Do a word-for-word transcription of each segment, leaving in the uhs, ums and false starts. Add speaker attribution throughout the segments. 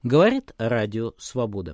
Speaker 1: Говорит Радио Свобода.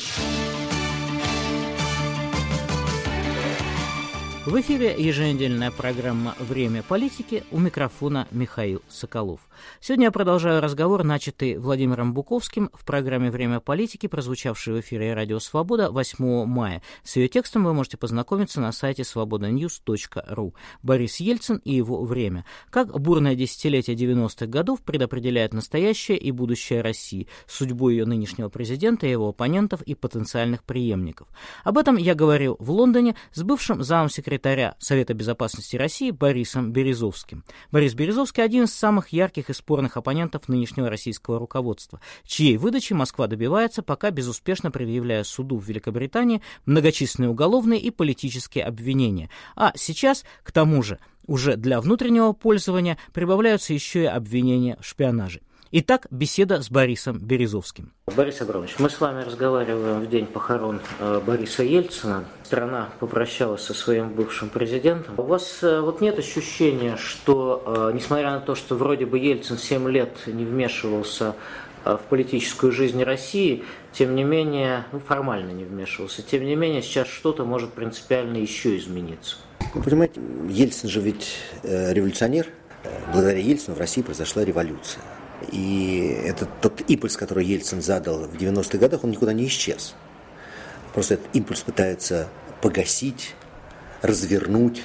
Speaker 1: В эфире еженедельная программа «Время политики», у микрофона Михаил Соколов. Сегодня я продолжаю разговор, начатый Владимиром Буковским в программе «Время политики», прозвучавшей в эфире Радио Свобода восьмого мая. С ее текстом вы можете познакомиться на сайте свобода ньюс точка ру. Борис Ельцин и его время. Как бурное десятилетие девяностых годов предопределяет настоящее и будущее России, судьбу ее нынешнего президента, его оппонентов и потенциальных преемников. Об этом я говорил в Лондоне с бывшим замсекретарем Совета безопасности России Борисом Березовским. Борис Березовский – один из самых ярких и спорных оппонентов нынешнего российского руководства, чьей выдачи Москва добивается, пока безуспешно предъявляя суду в Великобритании многочисленные уголовные и политические обвинения. А сейчас, к тому же, уже для внутреннего пользования прибавляются еще и обвинения в шпионаже. Итак, беседа с Борисом Березовским. Борис Абрамович, мы с вами разговариваем в день похорон Бориса Ельцина. Страна попрощалась со своим бывшим президентом. У вас вот нет ощущения, что, несмотря на то, что вроде бы Ельцин семь лет не вмешивался в политическую жизнь России, тем не менее, ну, формально не вмешивался, тем не менее, сейчас что-то может принципиально еще измениться?
Speaker 2: Вы понимаете, Ельцин же ведь революционер. Благодаря Ельцину в России произошла революция. И этот тот импульс, который Ельцин задал в девяностых годах, он никуда не исчез. Просто этот импульс пытаются погасить, развернуть,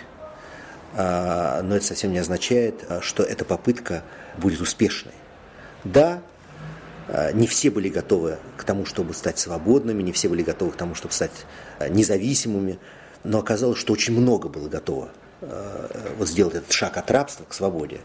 Speaker 2: но это совсем не означает, что эта попытка будет успешной. Да, не все были готовы к тому, чтобы стать свободными, не все были готовы к тому, чтобы стать независимыми, но оказалось, что очень много было готово вот сделать этот шаг от рабства к свободе.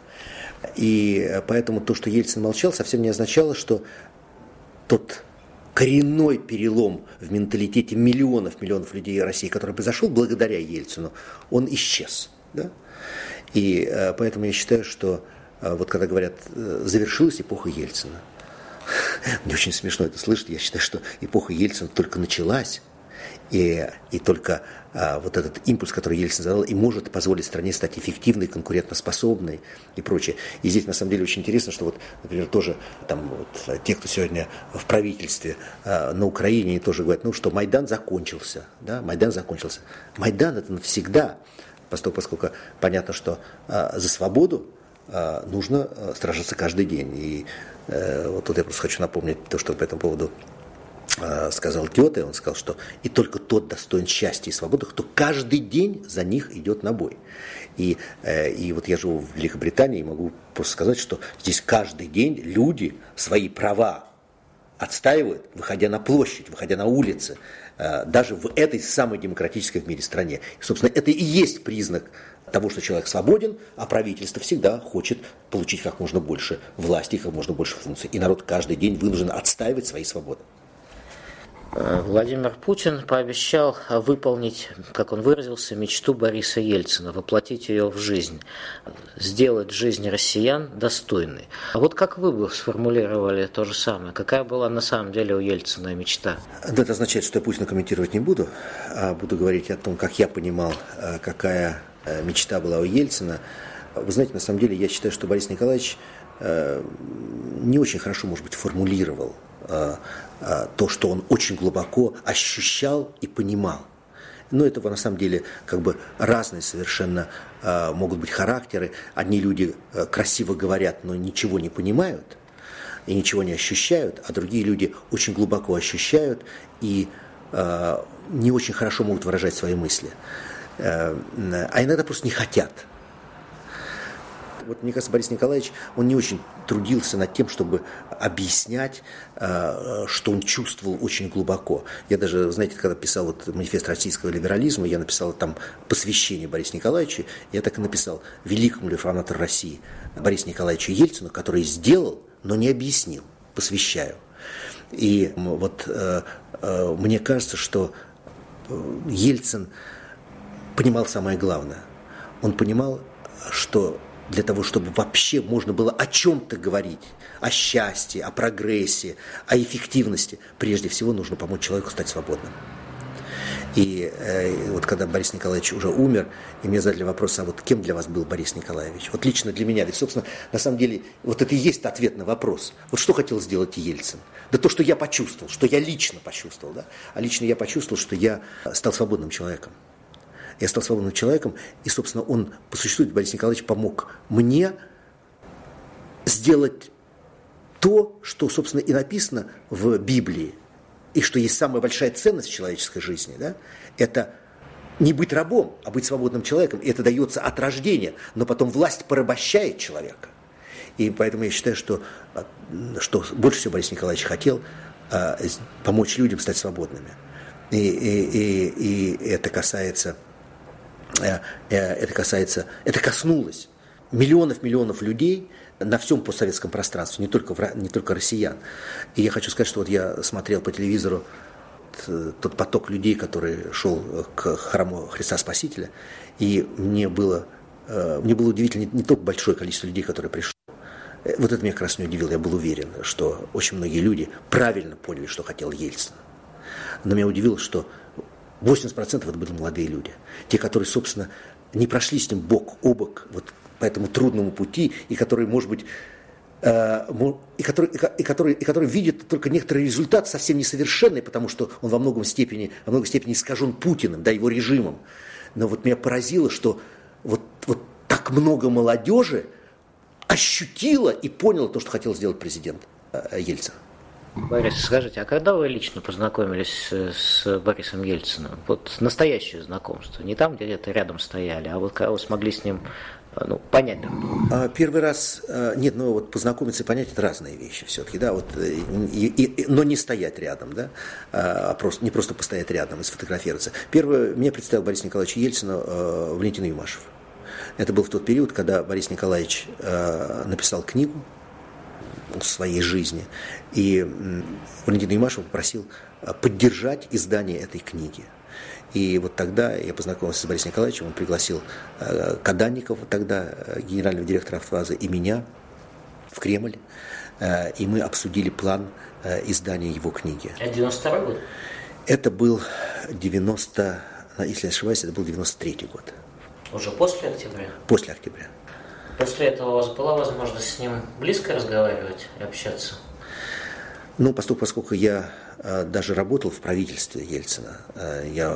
Speaker 2: И поэтому то, что Ельцин молчал, совсем не означало, что тот коренной перелом в менталитете миллионов, миллионов людей России, который произошел благодаря Ельцину, он исчез. Да? И поэтому я считаю, что вот когда говорят, завершилась эпоха Ельцина, мне очень смешно это слышать, я считаю, что эпоха Ельцина только началась. И, и только а, вот этот импульс, который Ельцин задал, и может позволить стране стать эффективной, конкурентоспособной и прочее. И здесь на самом деле очень интересно, что вот, например, тоже там вот, те, кто сегодня в правительстве а, на Украине, тоже говорят, ну что, Майдан закончился, да, Майдан закончился. Майдан это навсегда, поскольку, поскольку понятно, что а, за свободу а, нужно а, сражаться каждый день. И а, вот тут я просто хочу напомнить то, что по этому поводу сказал Гёте, он сказал, что и только тот достоин счастья и свободы, кто каждый день за них идет на бой. И, и вот я живу в Великобритании и могу просто сказать, что здесь каждый день люди свои права отстаивают, выходя на площадь, выходя на улицы, даже в этой самой демократической в мире стране. И, собственно, это и есть признак того, что человек свободен, а правительство всегда хочет получить как можно больше власти, как можно больше функций. И народ каждый день вынужден отстаивать свои свободы.
Speaker 1: Владимир Путин пообещал выполнить, как он выразился, мечту Бориса Ельцина, воплотить ее в жизнь, сделать жизнь россиян достойной. А вот как вы бы сформулировали то же самое? Какая была на самом деле у Ельцина мечта?
Speaker 2: Это означает, что я Путина комментировать не буду, а буду говорить о том, как я понимал, какая мечта была у Ельцина. Вы знаете, на самом деле я считаю, что Борис Николаевич не очень хорошо, может быть, формулировал то, что он очень глубоко ощущал и понимал. Но этого на самом деле как бы разные совершенно могут быть характеры. Одни люди красиво говорят, но ничего не понимают и ничего не ощущают, а другие люди очень глубоко ощущают и не очень хорошо могут выражать свои мысли. А иногда просто не хотят. Вот, мне кажется, Борис Николаевич, он не очень трудился над тем, чтобы объяснять, что он чувствовал очень глубоко. Я даже, знаете, когда писал вот манифест российского либерализма, я написал там посвящение Борису Николаевичу, я так и написал великому реформатору России Борису Николаевичу Ельцину, который сделал, но не объяснил, посвящаю. И вот мне кажется, что Ельцин понимал самое главное. Он понимал, что для того, чтобы вообще можно было о чем-то говорить, о счастье, о прогрессе, о эффективности, прежде всего нужно помочь человеку стать свободным. И э, вот когда Борис Николаевич уже умер, и мне задали вопрос, а вот кем для вас был Борис Николаевич? Вот лично для меня, ведь, собственно, на самом деле, вот это и есть ответ на вопрос. Вот что хотел сделать Ельцин? Да то, что я почувствовал, что я лично почувствовал. Да? А лично я почувствовал, что я стал свободным человеком. Я стал свободным человеком, и, собственно, он, по существу, Борис Николаевич помог мне сделать то, что, собственно, и написано в Библии, и что есть самая большая ценность в человеческой жизни, да, это не быть рабом, а быть свободным человеком. И это дается от рождения, но потом власть порабощает человека. И поэтому я считаю, что, что больше всего Борис Николаевич хотел а, помочь людям стать свободными. И, и, и, и это касается, это касается, это коснулось миллионов-миллионов людей на всем постсоветском пространстве, не только, в, не только россиян. И я хочу сказать, что вот я смотрел по телевизору тот поток людей, который шел к храму Христа Спасителя, и мне было, мне было удивительно не, не только большое количество людей, которые пришло. Вот это меня как раз не удивило. Я был уверен, что очень многие люди правильно поняли, что хотел Ельцин. Но меня удивило, что восемьдесят процентов это были молодые люди. Те, которые, собственно, не прошли с ним бок о бок вот по этому трудному пути, и которые, может быть, э, и, которые, и, которые, и которые видят только некоторый результат совсем несовершенный, потому что он во многом степени, во многой степени искажен Путиным, да, его режимом. Но вот меня поразило, что вот, вот так много молодежи ощутила и поняла то, что хотел сделать президент э, Ельцин.
Speaker 1: Борис, скажите, а когда вы лично познакомились с Борисом Ельциным? Вот настоящее знакомство, не там, где где-то рядом стояли, а вот когда вы смогли с ним, ну, понять друг друга?
Speaker 2: Первый раз, нет, ну вот познакомиться и понять — это разные вещи все-таки, да, вот, и, и, но не стоять рядом, да, а просто, не просто постоять рядом и сфотографироваться. Первое, меня представил Борис Николаевич Ельцину э, Валентин Юмашев. Это был в тот период, когда Борис Николаевич э, написал книгу в своей жизни, и Валентин Юмашев попросил поддержать издание этой книги. И вот тогда я познакомился с Борисом Николаевичем, он пригласил Каданникова, тогда генерального директора «АвтоВАЗа», и меня в Кремль, и мы обсудили план издания его книги.
Speaker 1: Это девяносто второй год?
Speaker 2: Это был девяносто, если я не ошибаюсь, это был девяносто третий год.
Speaker 1: Уже после октября?
Speaker 2: После октября.
Speaker 1: После этого у вас была возможность с ним близко разговаривать и общаться?
Speaker 2: Ну, поскольку, поскольку я э, даже работал в правительстве Ельцина, э, я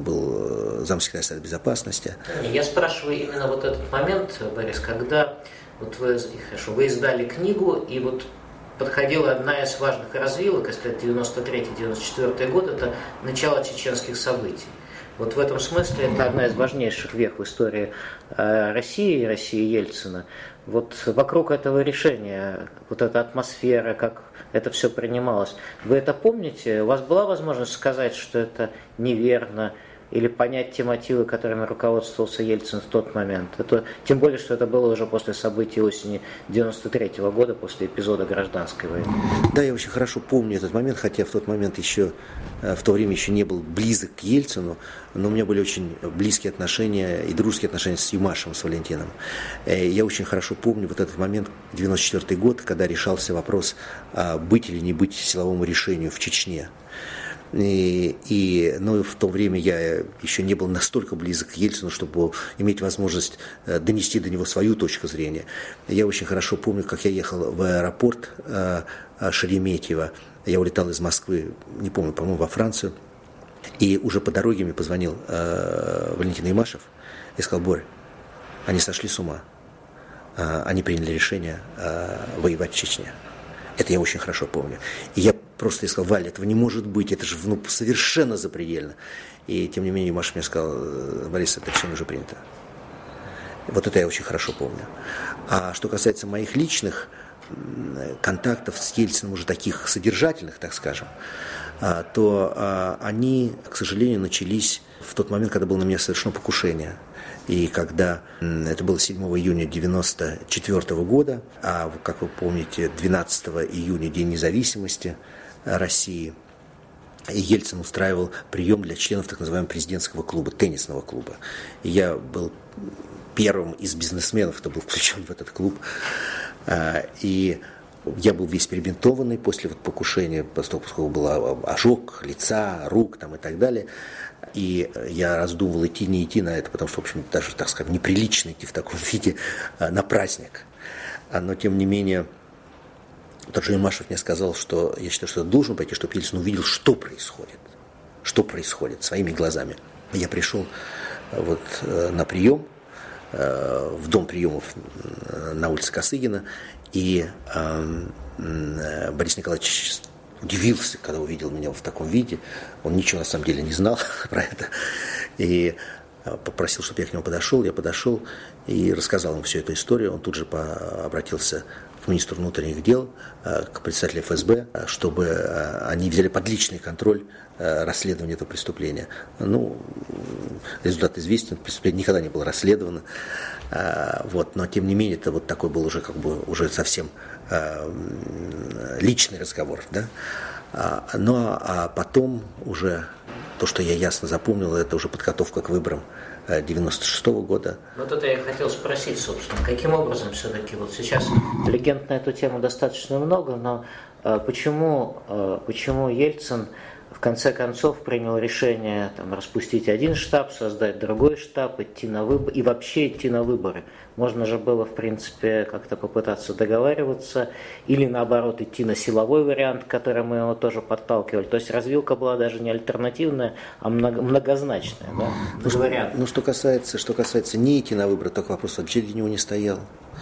Speaker 2: был замсекретаря Совета Безопасности.
Speaker 1: Я спрашиваю именно вот этот момент, Борис, когда вот вы, хорошо, вы издали книгу, и вот подходила одна из важных развилок, если это девяносто третий — девяносто четвёртый год, это начало чеченских событий. Вот в этом смысле это одна из важнейших вех в истории России и России Ельцина. Вот вокруг этого решения, вот эта атмосфера, как это все принималось. Вы это помните? У вас была возможность сказать, что это неверно, или понять те мотивы, которыми руководствовался Ельцин в тот момент? Это, тем более, что это было уже после событий осени девяносто третьего года, после эпизода гражданской войны.
Speaker 2: Да, я очень хорошо помню этот момент, хотя в тот момент еще, в то время еще не был близок к Ельцину, но у меня были очень близкие отношения и дружеские отношения с Юмашевым, с Валентином. Я очень хорошо помню вот этот момент, девяносто четвёртый год, когда решался вопрос, быть или не быть силовому решению в Чечне. И, и, но в то время я еще не был настолько близок к Ельцину, чтобы иметь возможность донести до него свою точку зрения. Я очень хорошо помню, как я ехал в аэропорт Шереметьево. Я улетал из Москвы, не помню, по-моему, во Францию. И уже по дороге мне позвонил Валентин Юмашев и сказал: Борь, они сошли с ума. Они приняли решение воевать в Чечне. Это я очень хорошо помню. И я просто сказал: Валя, этого не может быть, это же ну, совершенно запредельно. И тем не менее Юмашев мне сказал: Борис, это решение уже принято. Вот это я очень хорошо помню. А что касается моих личных контактов с Ельциным, уже таких содержательных, так скажем, то они, к сожалению, начались в тот момент, когда было на меня совершено покушение. И когда это было седьмого июня девяносто четвёртого года, а, как вы помните, двенадцатого июня, День независимости России, Ельцин устраивал прием для членов так называемого президентского клуба, теннисного клуба. И я был первым из бизнесменов, кто был включен в этот клуб. И Я был весь перебинтованный после вот покушения, поскольку был ожог лица, рук там, и так далее. И я раздумывал, идти, не идти на это, потому что, в общем, даже, так скажем, неприлично идти в таком виде на праздник. Но, тем не менее, тот же Имашев мне сказал, что я считаю, что я должен пойти, чтобы Ельцин увидел, что происходит. Что происходит своими глазами. Я пришел вот на прием, в дом приемов на улице Косыгина, и Борис Николаевич удивился, когда увидел меня в таком виде. Он ничего на самом деле не знал про это. И попросил, чтобы я к нему подошел. Я подошел и рассказал ему всю эту историю. Он тут же обратился к министру внутренних дел, к председателю эф эс бэ, чтобы они взяли под личный контроль расследование этого преступления. Ну, результат известен, преступление никогда не было расследовано. Вот, но, тем не менее, это вот такой был уже, как бы, уже совсем личный разговор. Да? Ну, а потом уже то, что я ясно запомнил, это уже подготовка к выборам девяносто шестого года.
Speaker 1: Вот это я хотел спросить, собственно, каким образом все-таки, вот сейчас легенд на эту тему достаточно много, но почему, почему Ельцин в конце концов принял решение там, распустить один штаб, создать другой штаб, идти на выборы и вообще идти на выборы? Можно же было, в принципе, как-то попытаться договариваться или, наоборот, идти на силовой вариант, к которому его тоже подталкивали. То есть развилка была даже не альтернативная, а многозначная. Да?
Speaker 2: Ну, что, ну, что касается, что касается не идти на выборы, только вопрос вообще для него не стоял.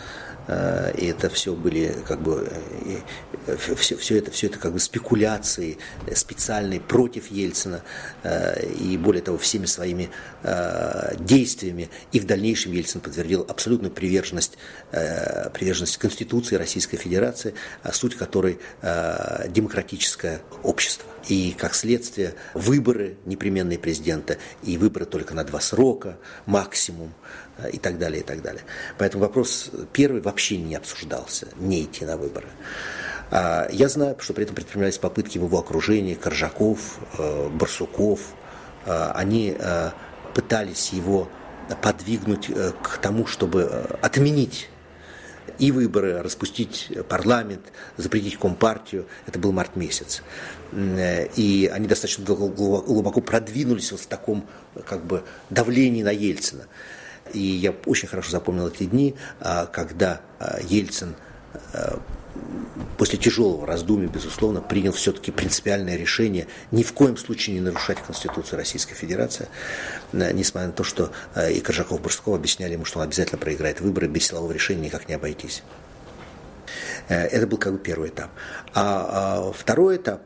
Speaker 2: И это все были как бы все, все это все это как бы спекуляции специальные против Ельцина, и более того, всеми своими действиями и в дальнейшем Ельцин подтвердил абсолютную приверженность приверженность Конституции Российской Федерации, суть которой демократическое общество. И как следствие выборы непременные президента и выборы только на два срока максимум, и так далее, и так далее. Поэтому вопрос первый вообще не обсуждался, не идти на выборы. Я знаю, что при этом предпринимались попытки в его окружении, Коржаков, Барсуков. Они пытались его подвигнуть к тому, чтобы отменить и выборы, распустить парламент, запретить Компартию. Это был март месяц. И они достаточно глубоко продвинулись вот в таком как бы давлении на Ельцина. И я очень хорошо запомнил эти дни, когда Ельцин после тяжелого раздумья, безусловно, принял все-таки принципиальное решение ни в коем случае не нарушать Конституцию Российской Федерации, несмотря на то, что и Коржаков, и Барсуков объясняли ему, что он обязательно проиграет выборы, без силового решения никак не обойтись. Это был как бы первый этап. А второй этап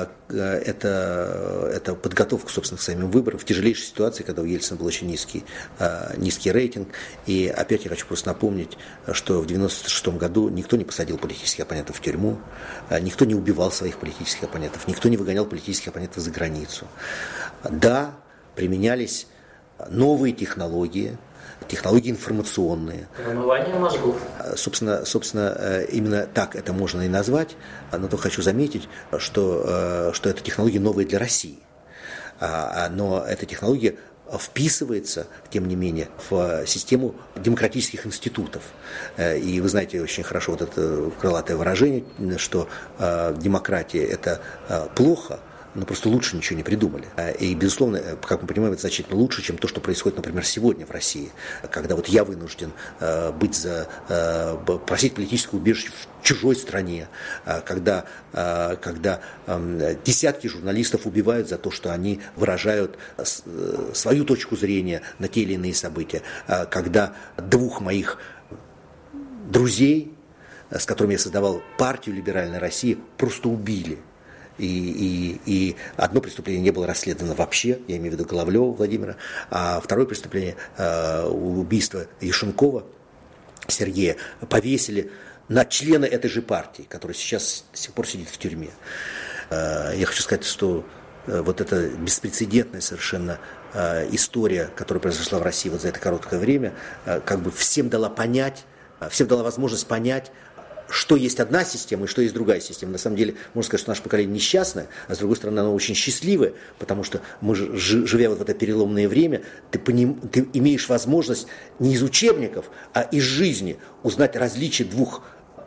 Speaker 2: Это, это подготовка, собственно, к самим выборам в тяжелейшей ситуации, когда у Ельцина был очень низкий, низкий рейтинг. И опять я хочу просто напомнить, что в девяносто шестом году никто не посадил политических оппонентов в тюрьму, никто не убивал своих политических оппонентов, никто не выгонял политических оппонентов за границу. Да, применялись новые технологии, технологии информационные.
Speaker 1: Промывание мозгов.
Speaker 2: Собственно, собственно, именно так это можно и назвать, но то хочу заметить, что, что это технологии новые для России. Но эта технология вписывается, тем не менее, в систему демократических институтов. И вы знаете очень хорошо вот это крылатое выражение, что демократия – это плохо, но просто лучше ничего не придумали. И, безусловно, как мы понимаем, это значительно лучше, чем то, что происходит, например, сегодня в России, когда вот я вынужден быть за, просить политическое убежище в чужой стране, когда, когда десятки журналистов убивают за то, что они выражают свою точку зрения на те или иные события, когда двух моих друзей, с которыми я создавал партию «Либеральная Россия», просто убили. И, и, и одно преступление не было расследовано вообще, я имею в виду Головлева Владимира, а второе преступление, э, убийство Яшенкова Сергея, повесили на члена этой же партии, который сейчас до сих пор сидит в тюрьме. Э, я хочу сказать, что э, вот эта беспрецедентная совершенно э, история, которая произошла в России вот за это короткое время, э, как бы всем дала понять, э, всем дала возможность понять, что есть одна система и что есть другая система. На самом деле, можно сказать, что наше поколение несчастное, а с другой стороны, оно очень счастливое, потому что мы, живя вот в это переломное время, ты, поним, ты имеешь возможность не из учебников, а из жизни узнать различия двух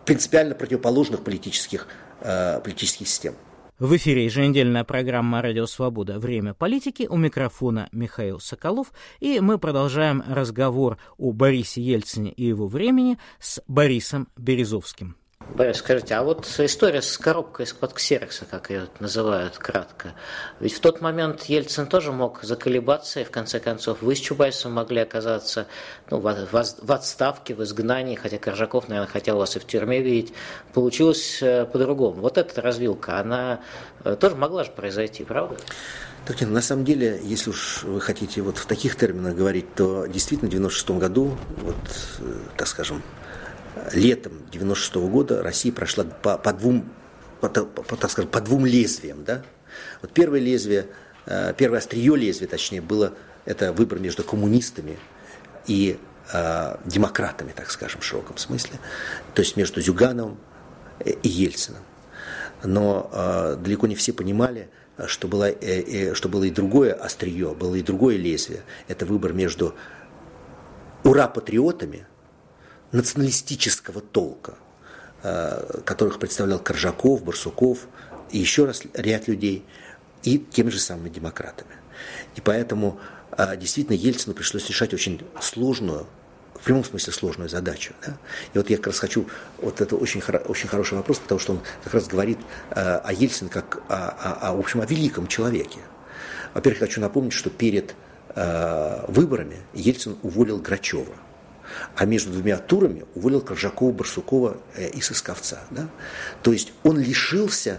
Speaker 2: принципиально противоположных политических, политических систем.
Speaker 1: В эфире еженедельная программа «Радио Свобода. Время политики». У микрофона Михаил Соколов. И мы продолжаем разговор о Борисе Ельцине и его времени с Борисом Березовским.
Speaker 3: Борис, скажите, а вот история с коробкой из-под ксерокса, как ее называют кратко, ведь в тот момент Ельцин тоже мог заколебаться, и в конце концов вы с Чубайсом могли оказаться ну, в, в отставке, в изгнании, хотя Коржаков, наверное, хотел вас и в тюрьме видеть. Получилось по-другому. Вот эта развилка, она тоже могла же произойти, правда?
Speaker 2: Так нет, на самом деле, если уж вы хотите вот в таких терминах говорить, то действительно в девяносто шестом году, вот, так скажем, летом девяносто шестого года Россия прошла по, по, двум, по, по, так скажем, по двум лезвиям. Да? Вот первое лезвие, первое острие лезвия, точнее, было это выбор между коммунистами и э, демократами, так скажем, в широком смысле. То есть между Зюгановым и Ельциным. Но э, далеко не все понимали, что было, э, э, что было и другое острие, было и другое лезвие. Это выбор между ура-патриотами, националистического толка, которых представлял Коржаков, Барсуков и еще раз ряд людей, и теми же самыми демократами. И поэтому действительно Ельцину пришлось решать очень сложную, в прямом смысле сложную задачу. Да? И вот я как раз хочу, вот это очень, очень хороший вопрос, потому что он как раз говорит о Ельцине как о, о, о, в общем, о великом человеке. Во-первых, хочу напомнить, что перед выборами Ельцин уволил Грачева. А между двумя турами уволил Коржакова, Барсукова и Сысковца. Да? То есть он лишился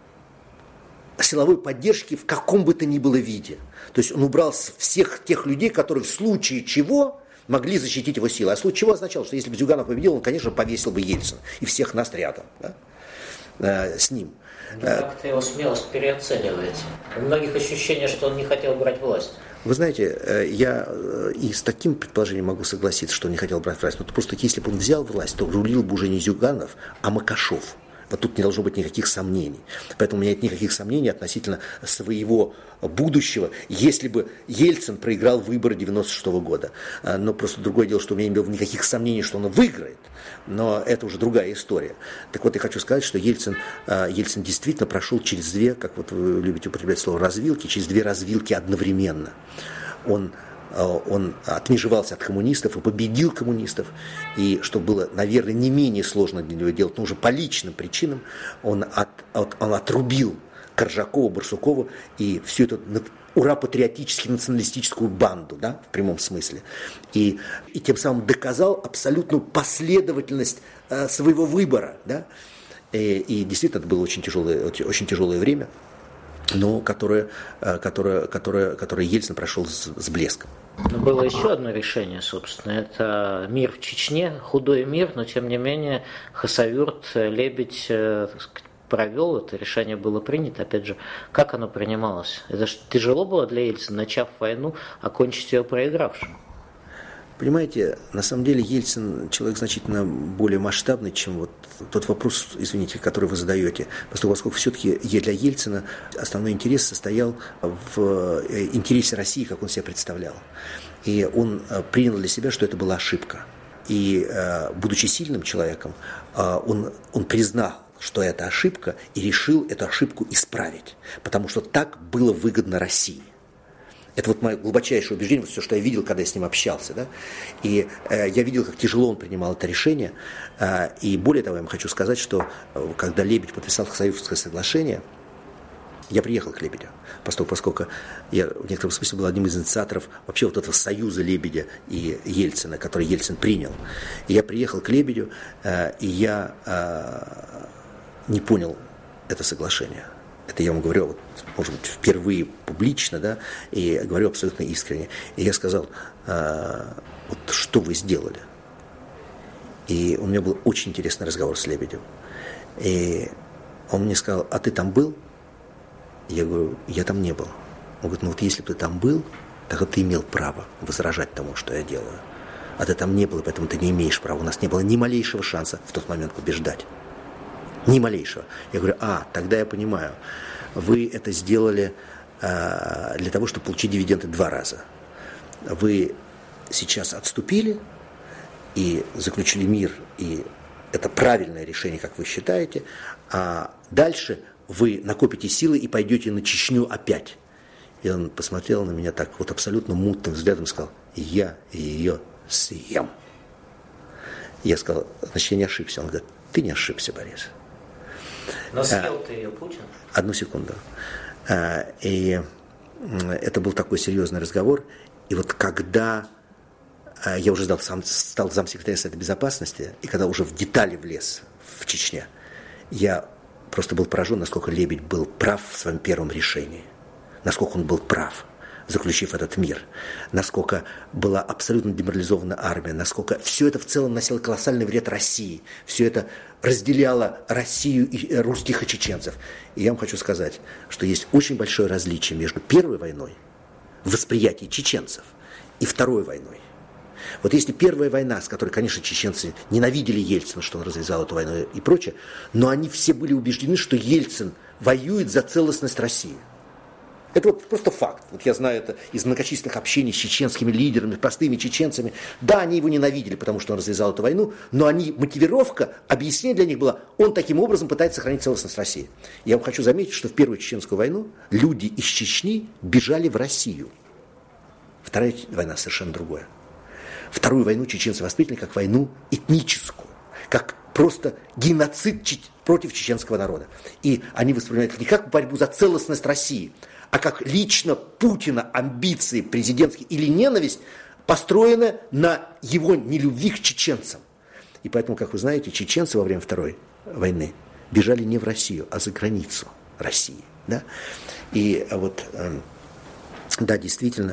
Speaker 2: силовой поддержки в каком бы то ни было виде. То есть он убрал всех тех людей, которые в случае чего могли защитить его силы. А в случае чего означало, что если бы Зюганов победил, он, конечно, повесил бы Ельцина и всех нас рядом, да? э, с ним.
Speaker 3: Вы как-то его смелость переоцениваете. У многих ощущение, что он не хотел брать власть.
Speaker 2: Вы знаете, я и с таким предположением могу согласиться, что он не хотел брать власть. Но просто если бы он взял власть, то рулил бы уже не Зюганов, а Макашов. Вот тут не должно быть никаких сомнений. Поэтому у меня нет никаких сомнений относительно своего будущего, если бы Ельцин проиграл выборы девяносто шестого года. Но просто другое дело, что у меня не было никаких сомнений, что он выиграет. Но это уже другая история. Так вот, я хочу сказать, что Ельцин, Ельцин действительно прошел через две, как вот вы любите употреблять слово, развилки, через две развилки одновременно. Он Он отмежевался от коммунистов и победил коммунистов. И что было, наверное, не менее сложно для него делать, но уже по личным причинам, он, от, от, он отрубил Коржакова, Барсукова и всю эту ура-патриотически националистическую банду, да, в прямом смысле. И, и тем самым доказал абсолютную последовательность э, своего выбора. Да? И, и действительно, это было очень тяжелое, очень тяжелое время, но которое, которое, которое, которое Ельцин прошел с, с блеском.
Speaker 3: Но было еще одно решение, собственно, это мир в Чечне, худой мир, но тем не менее Хасавюрт, Лебедь, так сказать, провел, это решение было принято, опять же, как оно принималось? Это же тяжело было для Ельцина, начав войну, окончить ее проигравшим.
Speaker 2: Понимаете, на самом деле Ельцин человек значительно более масштабный, чем вот тот вопрос, извините, который вы задаете. Поскольку все-таки для Ельцина основной интерес состоял в интересе России, как он себя представлял. И он принял для себя, что это была ошибка. И, будучи сильным человеком, он, он признал, что это ошибка, и решил эту ошибку исправить. Потому что так было выгодно России. Это вот мое глубочайшее убеждение, вот все, что я видел, когда я с ним общался. Да? И э, я видел, как тяжело он принимал это решение. Э, и более того, я вам хочу сказать, что э, когда Лебедь подписал Хасавюртское соглашение, я приехал к Лебедю, поскольку, поскольку я в некотором смысле был одним из инициаторов вообще вот этого союза Лебедя и Ельцина, который Ельцин принял. И я приехал к Лебедю, э, и я э, не понял это соглашение. Это я вам говорю, вот, может быть, впервые публично, да, и говорю абсолютно искренне. И я сказал, а, вот что вы сделали? И у меня был очень интересный разговор с Лебедем. И он мне сказал, а ты там был? Я говорю, я там не был. Он говорит, ну вот если бы ты там был, тогда ты имел право возражать тому, что я делаю. А ты там не был, поэтому ты не имеешь права. У нас не было ни малейшего шанса в тот момент побеждать. Ни малейшего. Я говорю, а, тогда я понимаю, вы это сделали а, для того, чтобы получить дивиденды два раза. Вы сейчас отступили и заключили мир, и это правильное решение, как вы считаете, а дальше вы накопите силы и пойдете на Чечню опять. И он посмотрел на меня так вот абсолютно мутным взглядом и сказал: я ее съем. Я сказал: значит, я не ошибся. Он говорит: ты не ошибся, Борис.
Speaker 3: Но съел ты ее Путин?
Speaker 2: Одну секунду. И это был такой серьезный разговор. И вот когда я уже стал, сам, стал замсекретаря Совета Безопасности, и когда уже в детали влез в Чечне, я просто был поражен, насколько Лебедь был прав в своем первом решении. Насколько он был прав, заключив этот мир, насколько была абсолютно деморализована армия, насколько все это в целом носило колоссальный вред России, все это разделяло Россию и русских и чеченцев. И я вам хочу сказать, что есть очень большое различие между Первой войной в восприятии чеченцев и Второй войной. Вот если Первая война, с которой, конечно, чеченцы ненавидели Ельцина, что он развязал эту войну и прочее, но они все были убеждены, что Ельцин воюет за целостность России. Это вот просто факт. Вот я знаю это из многочисленных общений с чеченскими лидерами, простыми чеченцами. Да, они его ненавидели, потому что он развязал эту войну, но они, мотивировка, объяснение для них было: он таким образом пытается сохранить целостность России. Я вам хочу заметить, что в Первую чеченскую войну люди из Чечни бежали в Россию. Вторая война совершенно другое. Вторую войну чеченцы восприняли как войну этническую, как просто геноцид против чеченского народа. И они воспринимают это не как борьбу за целостность России, а как лично Путина амбиции президентские или ненависть, построена на его нелюбви к чеченцам. И поэтому, как вы знаете, чеченцы во время Второй войны бежали не в Россию, а за границу России. Да? И вот, да, действительно,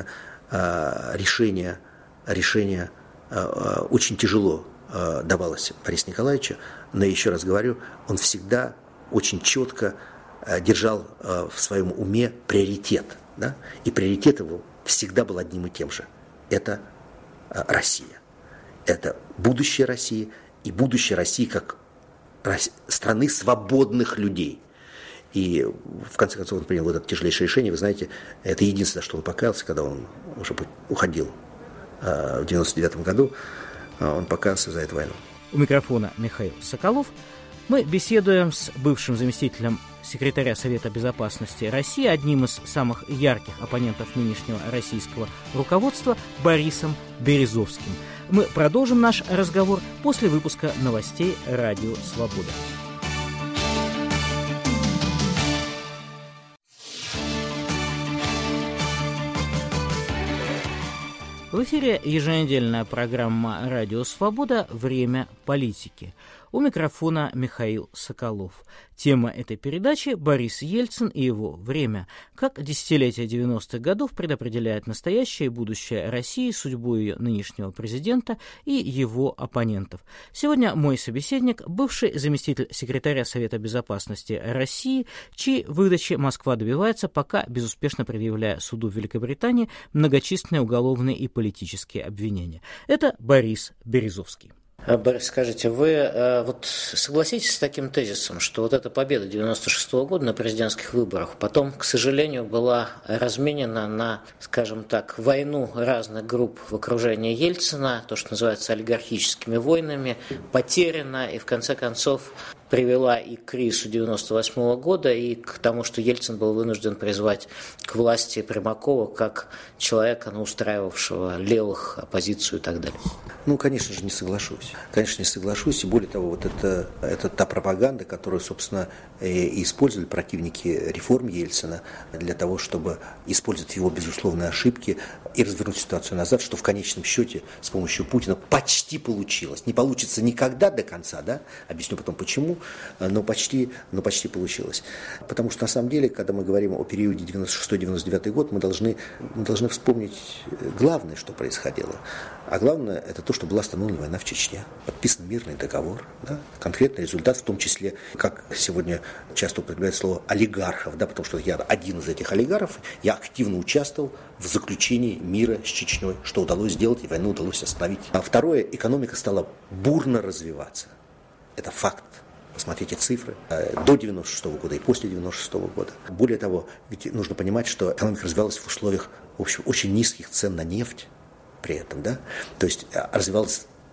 Speaker 2: решение, решение очень тяжело давалось Борису Николаевичу, но, еще раз говорю, он всегда очень четко держал в своем уме приоритет. Да? И приоритет его всегда был одним и тем же. Это Россия. Это будущее России и будущее России как страны свободных людей. И в конце концов он принял вот это тяжелейшее решение. Вы знаете, это единственное, что он покаялся, когда он уже уходил в девяносто девятом году. Он покаялся за эту войну.
Speaker 1: У микрофона Михаил Соколов. Мы беседуем с бывшим заместителем секретаря Совета Безопасности России, одним из самых ярких оппонентов нынешнего российского руководства, Борисом Березовским. Мы продолжим наш разговор после выпуска новостей «Радио Свобода». В эфире еженедельная программа «Радио Свобода. Время политики». У микрофона Михаил Соколов. Тема этой передачи – Борис Ельцин и его время. Как десятилетие девяностых годов предопределяет настоящее и будущее России, судьбу ее нынешнего президента и его оппонентов. Сегодня мой собеседник – бывший заместитель секретаря Совета Безопасности России, чьей выдачи Москва добивается, пока безуспешно предъявляя суду Великобритании многочисленные уголовные и политические обвинения. Это Борис Березовский.
Speaker 3: Борис, скажите, вы вот согласитесь с таким тезисом, что вот эта победа девяносто шестого года на президентских выборах потом, к сожалению, была разменена на, скажем так, войну разных групп в окружении Ельцина, то, что называется олигархическими войнами, потеряна и, в конце концов, привела и к кризису девяносто восьмого года, и к тому, что Ельцин был вынужден призвать к власти Примакова как человека, ну, устраивавшего левых, оппозицию и так далее?
Speaker 2: Ну, конечно же, не соглашусь. Конечно, не соглашусь. И более того, вот это, это та пропаганда, которую, собственно, и использовали противники реформ Ельцина для того, чтобы использовать его безусловные ошибки и развернуть ситуацию назад, что в конечном счете с помощью Путина почти получилось. Не получится никогда до конца, да? Объясню потом почему, но почти, но почти получилось. Потому что, на самом деле, когда мы говорим о периоде девяносто шестой — девяносто девятый год, мы должны, мы должны вспомнить главное, что происходило. А главное, это то, что была остановлена война в Чечне. Подписан мирный договор. Да? Конкретный результат, в том числе, как сегодня часто употребляют слово олигархов, да, потому что я один из этих олигархов, я активно участвовал в заключении мира с Чечней, что удалось сделать, и войну удалось остановить. А второе, экономика стала бурно развиваться. Это факт. Посмотрите цифры до девяносто шестого года и после девяносто шестого года. Более того, ведь нужно понимать, что экономика развивалась в условиях, в общем, очень низких цен на нефть при этом, да, то есть развивалась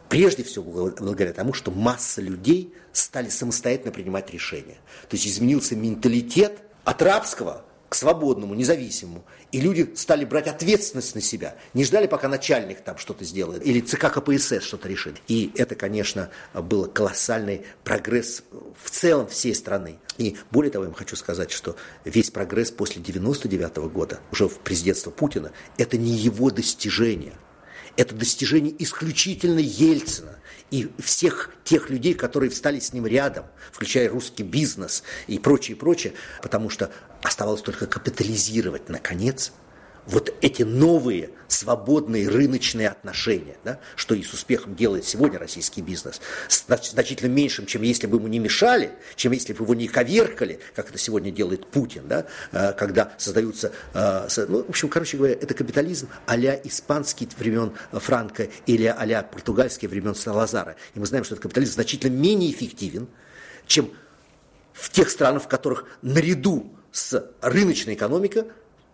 Speaker 2: Прежде всего благодаря тому, что масса людей стали самостоятельно принимать решения. То есть изменился менталитет от рабского к свободному, независимому. И люди стали брать ответственность на себя. Не ждали, пока начальник там что-то сделает. Или ЦК КПСС что-то решит. И это, конечно, был колоссальный прогресс в целом всей страны. И более того, я вам хочу сказать, что весь прогресс после девяносто девятого года, уже в президентство Путина, это не его достижение. Это достижение исключительно Ельцина и всех тех людей, которые встали с ним рядом, включая русский бизнес и прочее, прочее, потому что оставалось только капитализировать, наконец, вот эти новые свободные рыночные отношения, да, что и с успехом делает сегодня российский бизнес, значительно меньшим, чем если бы ему не мешали, чем если бы его не коверкали, как это сегодня делает Путин, да, когда создаются, ну, в общем, короче говоря, это капитализм а-ля испанский времен Франко или а-ля португальский времен Салазара. И мы знаем, что этот капитализм значительно менее эффективен, чем в тех странах, в которых наряду с рыночной экономикой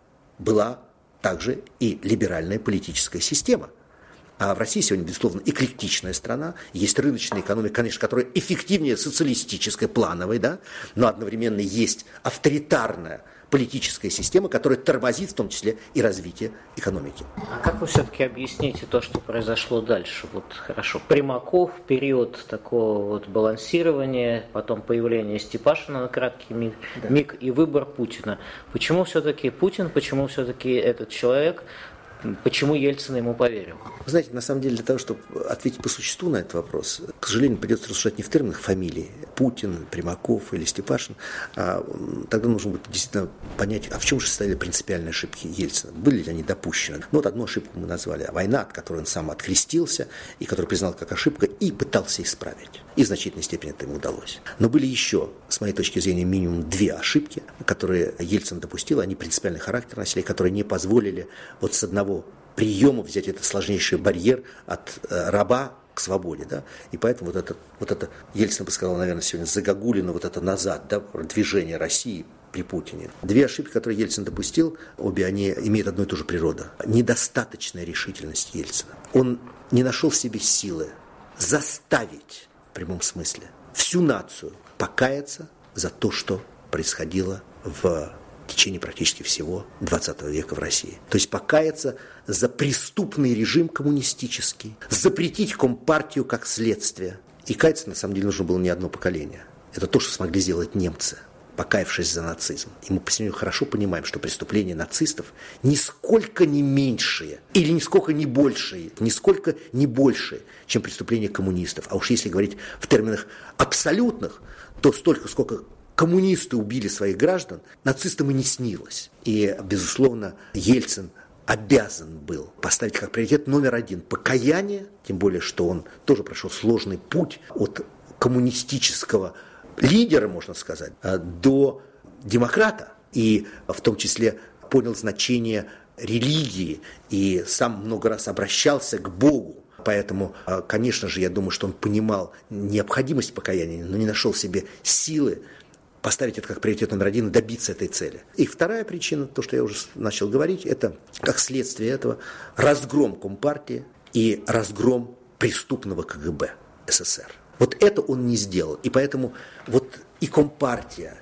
Speaker 2: была также и либеральная политическая система. А в России сегодня, безусловно, эклектичная страна, есть рыночная экономика, конечно, которая эффективнее социалистической, плановой, да, но одновременно есть авторитарная политическая система, которая тормозит в том числе и развитие экономики.
Speaker 3: А как вы все-таки объясните то, что произошло дальше? Вот хорошо, Примаков, период такого вот балансирования, потом появление Степашина на краткий миг, да. миг и выбор Путина. Почему все-таки Путин, почему все-таки этот человек, почему Ельцин ему поверил?
Speaker 2: Вы знаете, на самом деле, для того, чтобы ответить по существу на этот вопрос, к сожалению, придется рассуждать не в терминах фамилий Путин, Примаков или Степашин, а тогда нужно будет действительно понять, а в чем же состояли принципиальные ошибки Ельцина, были ли они допущены. Ну вот одну ошибку мы назвали, война, от которой он сам открестился, и которую признал как ошибку, и пытался исправить. И в значительной степени это ему удалось. Но были еще, с моей точки зрения, минимум две ошибки, которые Ельцин допустил, они принципиальный характер носили, которые не позволили вот с одного приема взять этот сложнейший барьер от э, раба к свободе, да, и поэтому вот это, вот это, Ельцин бы сказал, наверное, сегодня загогулено вот это назад, да, движение России при Путине. Две ошибки, которые Ельцин допустил, обе они имеют одну и ту же природу. Недостаточная решительность Ельцина. Он не нашел в себе силы заставить, в прямом смысле, всю нацию покаяться за то, что происходило в в течение практически всего двадцатого века в России. То есть покаяться за преступный режим коммунистический, запретить Компартию как следствие. И каяться, на самом деле, нужно было не одно поколение. Это то, что смогли сделать немцы, покаявшись за нацизм. И мы по сегодня хорошо понимаем, что преступления нацистов нисколько не меньшие, или нисколько не большие, нисколько не большие, чем преступления коммунистов. А уж если говорить в терминах абсолютных, то столько, сколько коммунисты убили своих граждан, нацистам и не снилось. И, безусловно, Ельцин обязан был поставить как приоритет номер один покаяние, тем более, что он тоже прошел сложный путь от коммунистического лидера, можно сказать, до демократа. И в том числе понял значение религии и сам много раз обращался к Богу. Поэтому, конечно же, я думаю, что он понимал необходимость покаяния, но не нашел в себе силы поставить это как приоритет номер один и добиться этой цели. И вторая причина, то, что я уже начал говорить, это как следствие этого разгром Компартии и разгром преступного КГБ СССР. Вот это он не сделал. И поэтому вот и Компартия,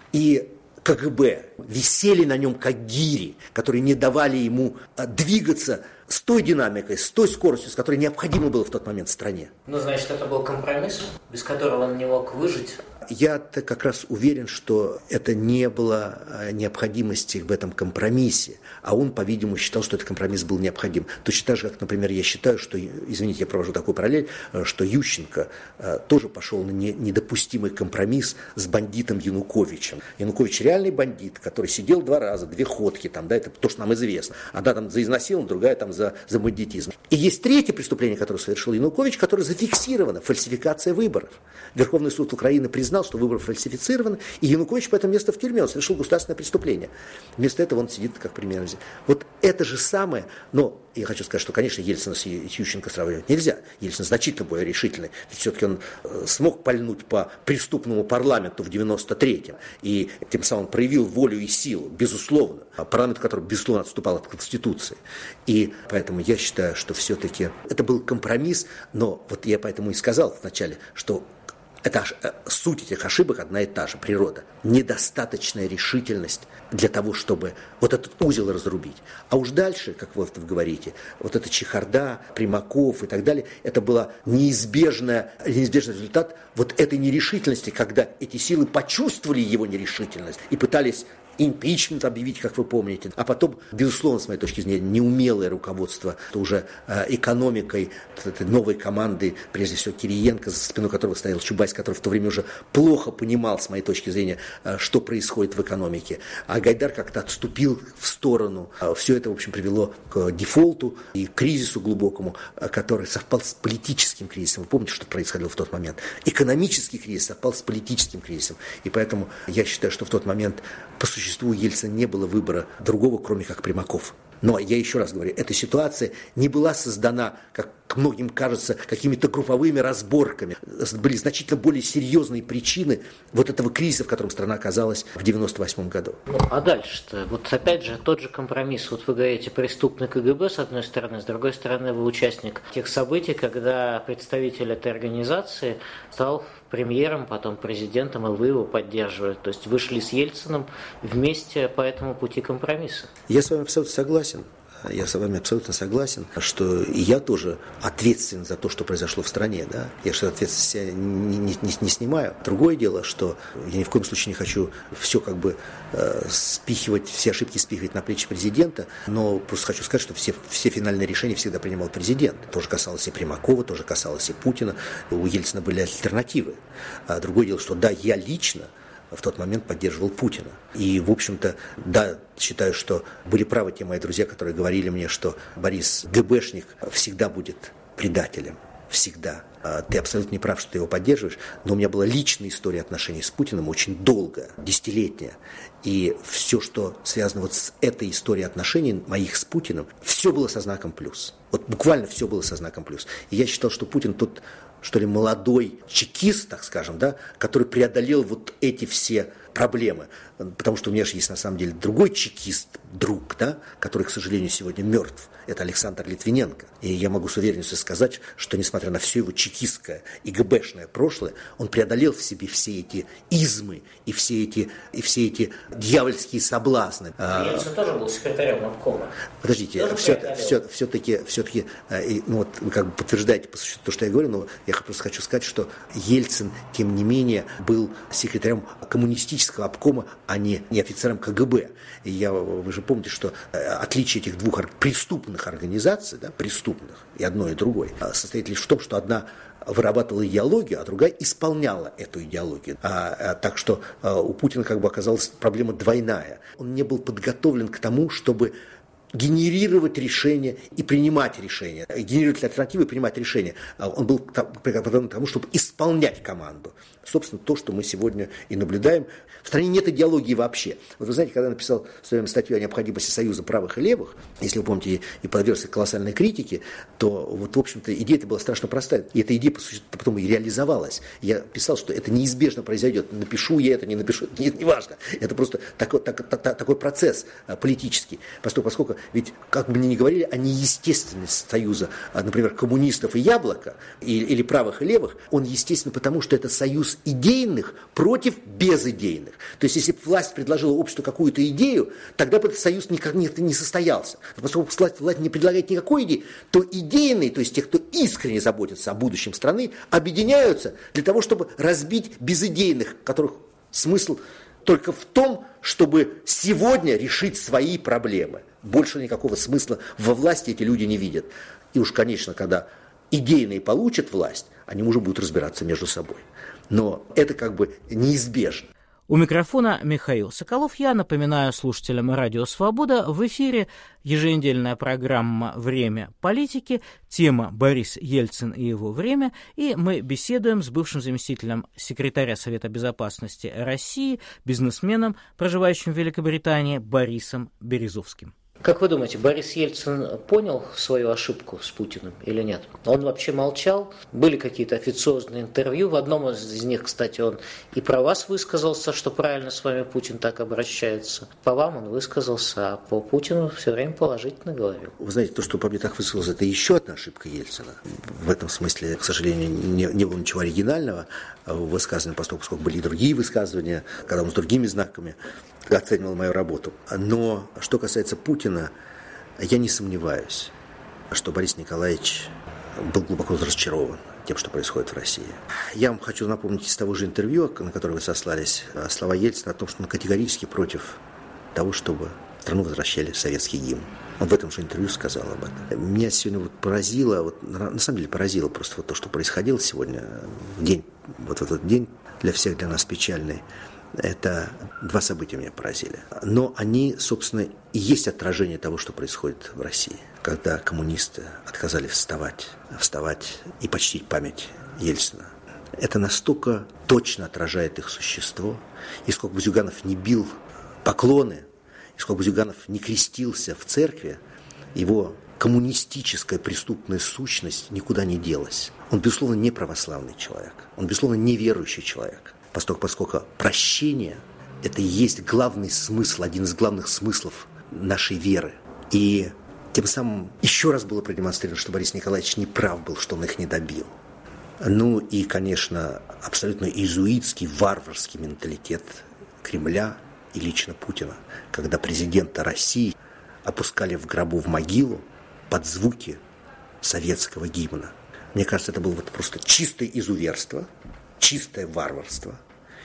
Speaker 2: и КГБ висели на нем как гири, которые не давали ему двигаться с той динамикой, с той скоростью, с которой необходимо было в тот момент в стране.
Speaker 3: Ну, значит, это был компромисс, без которого он не мог выжить?
Speaker 2: Я-то как раз уверен, что это не было необходимости в этом компромиссе, а он, по-видимому, считал, что этот компромисс был необходим. Точно так же, как, например, я считаю, что, извините, я провожу такую параллель, что Ющенко тоже пошел на недопустимый компромисс с бандитом Януковичем. Янукович реальный бандит, который сидел два раза, две ходки, там, да, это то, что нам известно. Одна там за изнасилование, другая там за, за бандитизм. И есть третье преступление, которое совершил Янукович, которое зафиксировано, фальсификация выборов. Верховный суд Украины признал, что выборы фальсифицированы, и Янукович по этому месту в тюрьме, он совершил государственное преступление. Вместо этого он сидит как пример. Вот это же самое, но я хочу сказать, что, конечно, Ельцина с Ющенко сравнивать нельзя. Ельцин значительно более решительный, ведь все-таки он смог пальнуть по преступному парламенту в девяносто третьем, и тем самым проявил волю и силу, безусловно. Парламент, который, безусловно, отступал от Конституции. И Поэтому я считаю, что все-таки это был компромисс, но вот я поэтому и сказал вначале, что это суть этих ошибок одна и та же, природа. Недостаточная решительность для того, чтобы вот этот узел разрубить. А уж дальше, как вы говорите, вот эта чехарда, Примаков и так далее, это был неизбежный результат вот этой нерешительности, когда эти силы почувствовали его нерешительность и пытались импичмент объявить, как вы помните. А потом, безусловно, с моей точки зрения, неумелое руководство уже э, экономикой этой новой команды, прежде всего Кириенко, за спиной которого стоял Чубайс, который в то время уже плохо понимал, с моей точки зрения, э, что происходит в экономике. А Гайдар как-то отступил в сторону. Э, все это, в общем, привело к дефолту и к кризису глубокому, э, который совпал с политическим кризисом. Вы помните, что происходило в тот момент? Экономический кризис совпал с политическим кризисом. И поэтому я считаю, что в тот момент, по существу, у Ельцина не было выбора другого, кроме как Примаков. Но я еще раз говорю, эта ситуация не была создана, как многим кажется, какими-то групповыми разборками. Были значительно более серьезные причины вот этого кризиса, в котором страна оказалась в девяносто восьмом году.
Speaker 3: Ну, а дальше-то? Вот опять же тот же компромисс. Вот вы говорите, преступный КГБ с одной стороны, с другой стороны вы участник тех событий, когда представитель этой организации стал премьером, потом президентом, и вы его поддерживали. То есть вы шли с Ельциным вместе по этому пути компромисса.
Speaker 2: Я с вами абсолютно согласен. Я с вами абсолютно согласен, что и я тоже ответственен за то, что произошло в стране. Да? Я же ответственность не, не, не, не снимаю. Другое дело, что я ни в коем случае не хочу все как бы э, спихивать, все ошибки спихивать на плечи президента, но просто хочу сказать, что все, все финальные решения всегда принимал президент. Тоже касалось и Примакова, тоже касалось и Путина. У Ельцина были альтернативы. А другое дело, что да, я лично в тот момент поддерживал Путина. И, в общем-то, да, считаю, что были правы те мои друзья, которые говорили мне, что Борис ГБшник всегда будет предателем. Всегда. Ты абсолютно не прав, что ты его поддерживаешь, но у меня была личная история отношений с Путиным, очень долгая, десятилетняя. И все, что связано вот с этой историей отношений моих с Путиным, все было со знаком плюс. Вот буквально все было со знаком плюс. И я считал, что Путин тот, что ли, молодой чекист, так скажем, да, который преодолел вот эти все проблемы. Потому что у меня же есть на самом деле другой чекист, друг, да, который, к сожалению, сегодня мертв. Это Александр Литвиненко. И я могу с уверенностью сказать, что несмотря на все его чекистское и ГБшное прошлое, он преодолел в себе все эти измы и все эти, и все эти дьявольские соблазны.
Speaker 3: Ельцин тоже был секретарем обкома.
Speaker 2: Подождите, все, все, все-таки, все-таки ну вот вы как бы подтверждаете по существу то, что я говорю, но я просто хочу сказать, что Ельцин, тем не менее, был секретарем коммунистического обкома, а не, не офицером КГБ. И я, вы же помните, что отличие этих двух преступных организаций, да, преступных, и одной, и другой, состоит лишь в том, что одна вырабатывала идеологию, а другая исполняла эту идеологию. А, а, так что а, у Путина как бы оказалась проблема двойная. Он не был подготовлен к тому, чтобы генерировать решения и принимать решения. Генерировать альтернативы и принимать решения. Он был подготовлен к тому, чтобы исполнять команду. Собственно, то, что мы сегодня и наблюдаем. В стране нет идеологии вообще. Вот вы знаете, когда я написал в свою статью о необходимости союза правых и левых, если вы помните, и подвергся колоссальной критике, то вот, в общем-то, идея-то была страшно простая. И эта идея, по сути, потом и реализовалась. Я писал, что это неизбежно произойдет. Напишу я это, не напишу, это не важно. Это просто такой, так, так, такой процесс политический. Поскольку, поскольку ведь, как бы мне ни говорили, о неестественности союза, например, коммунистов и яблока, или правых и левых, он естественно потому, что это союз идейных против безидейных. То есть, если бы власть предложила обществу какую-то идею, тогда бы этот союз никак не, не состоялся. Но поскольку власть, власть не предлагает никакой идеи, то идейные, то есть те, кто искренне заботится о будущем страны, объединяются для того, чтобы разбить безидейных, которых смысл только в том, чтобы сегодня решить свои проблемы. Больше никакого смысла во власти эти люди не видят. И уж, конечно, когда идейные получат власть, они уже будут разбираться между собой. Но это как бы неизбежно.
Speaker 1: У микрофона Михаил Соколов. Я напоминаю слушателям Радио Свобода, в эфире еженедельная программа «Время политики», тема «Борис Ельцин и его время», и мы беседуем с бывшим заместителем секретаря Совета Безопасности России, бизнесменом, проживающим в Великобритании, Борисом Березовским.
Speaker 3: Как вы думаете, Борис Ельцин понял свою ошибку с Путиным или нет? Он вообще молчал? Были какие-то официозные интервью. В одном из них, кстати, он и про вас высказался, что правильно с вами Путин так обращается. По вам он высказался, а по Путину все время положительно говорил.
Speaker 2: Вы знаете, то, что по мне так высказался, это еще одна ошибка Ельцина. В этом смысле, к сожалению, не, не было ничего оригинального в высказывании, поскольку были и другие высказывания, когда он с другими знаками оценивал мою работу. Но что касается Путина, я не сомневаюсь, что Борис Николаевич был глубоко разочарован тем, что происходит в России. Я вам хочу напомнить из того же интервью, на которое вы сослались, слова Ельцина о том, что он категорически против того, чтобы в страну возвращали советский гимн. Он в этом же интервью сказал об этом. Меня сегодня вот поразило, вот, на самом деле поразило просто вот то, что происходило сегодня, день, вот этот день для всех, для нас печальный. Это два события меня поразили. Но они, собственно, и есть отражение того, что происходит в России. Когда коммунисты отказались вставать, вставать и почтить память Ельцина. Это настолько точно отражает их существо. И сколько бы Зюганов не бил поклоны, и сколько бы Зюганов не крестился в церкви, его коммунистическая преступная сущность никуда не делась. Он, безусловно, не православный человек. Он, безусловно, неверующий человек. Поскольку, поскольку прощение – это и есть главный смысл, один из главных смыслов нашей веры. И тем самым еще раз было продемонстрировано, что Борис Николаевич не прав был, что он их не добил. Ну и, конечно, абсолютно иезуитский, варварский менталитет Кремля и лично Путина, когда президента России опускали в гробу в могилу под звуки советского гимна. Мне кажется, это было вот просто чистое изуверство, чистое варварство.